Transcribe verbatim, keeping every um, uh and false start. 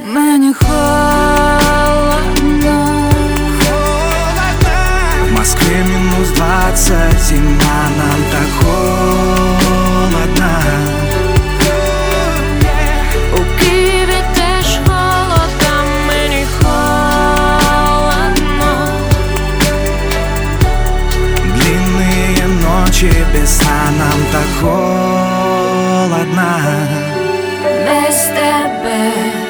Мені холодно. В Москве минус двадцать, зима, нам так холодно. У Києві теж холодно, мені холодно. Длинные ночи без сна, нам так холодно. Без тебе